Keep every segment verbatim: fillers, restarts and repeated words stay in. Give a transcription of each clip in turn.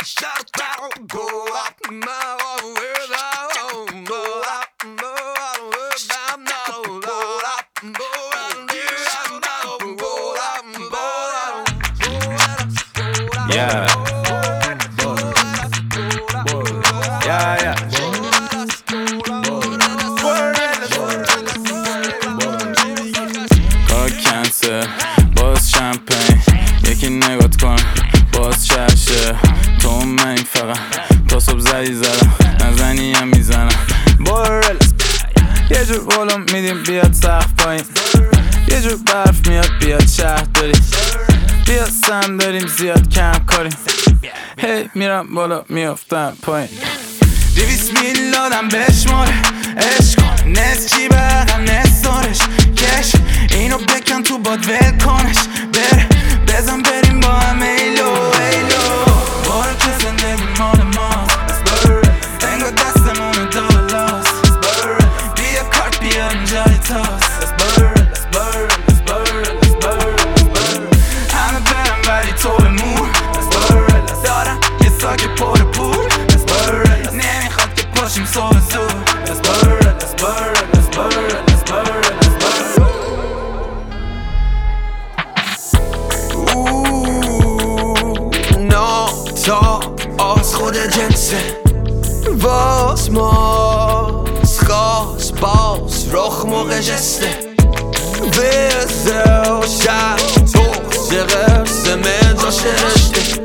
Yeah. Yeah, yeah. کار کنسل باز شمپین یکی نگات کن باز چشه تو من این فقط تا صبح زدی زدم نزنی هم میزنم بارل یه جور بالا میدیم بیاد سقف پایین یه جور برف میاد بیاد شهر داری بیا سم داریم زیاد کم کاریم هی میرم بالا میافتم پایین دویست میل دادم بشماره عشق کن نز چی برم نزارش کش اینو بکن تو باد ول کنش بره بزن بریم با هم ایلو ایلو بارو که زندگی مال ماست انگار دستمون دالاست بیا کارت بیا اینجا تاست همه برم ولی تو بمون دارم یه ساک پر پول نمیخواد که پاشیم صبح زود تا از خود جنسه باز ماز خواست باز رخ موقع جسته بزه و شب تو زغرس من جاش رشته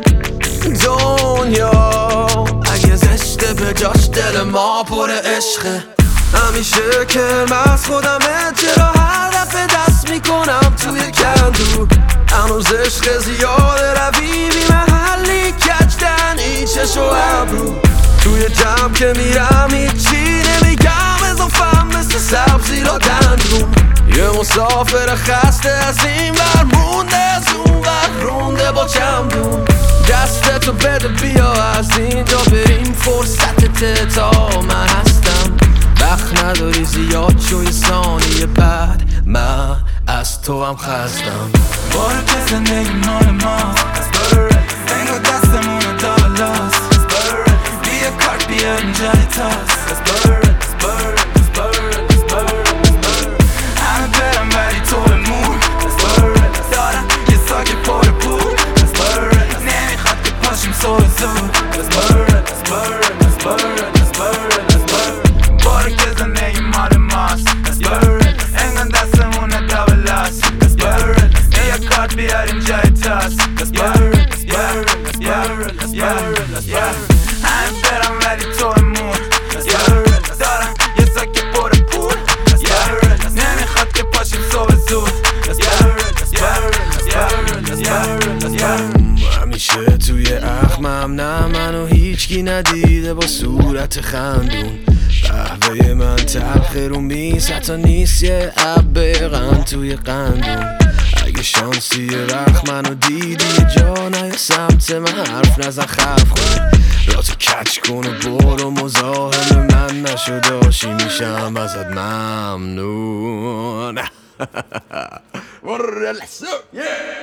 دنیا اگه زشته به جاش دل ما پر عشقه همیشه کرم از خودمه چرا هر دفعه دست میکنم توی کندو هنوز عشق زیاده روی بی محلی کچدن این چش و ابرو توی جمع که میرم هیچی نمیگم اضافم مثل سبزی را دندون یه مسافر خسته از این ور مونده از اون ور رونده با چمدون دستتو بده بیا از اینجا بریم فرصتت تا من هستم وقت نداری زیاد چوی ثانیه بعد من از تو هم خستم بارو که زندگی مال ماست انگار دستمون دالاست بیا کارت بیا اینجا تاست همه برم ولی تو بمون دارم یه ساک پر پول نمیخواد که پاشیم صبح زود بارو که زندگی مال ماست انگار دستمون دالاست یه کارت بیاریم جای تاست همه برم ولی تو امون دارم یه ساک پر پول نمیخواد که پاشیم صبح زود همیشه توی اخمم نه منو هیچکی ندیده با صورت خندون قهوه من تلخه رو میز حتی نیست یه عبقن توی قندون اگه شانسی وقت منو دیدی جا نه سمت من حرف نزن خف خون راتو کچ کن و برو مزاحم من نشو داشی میشم ازت ممنون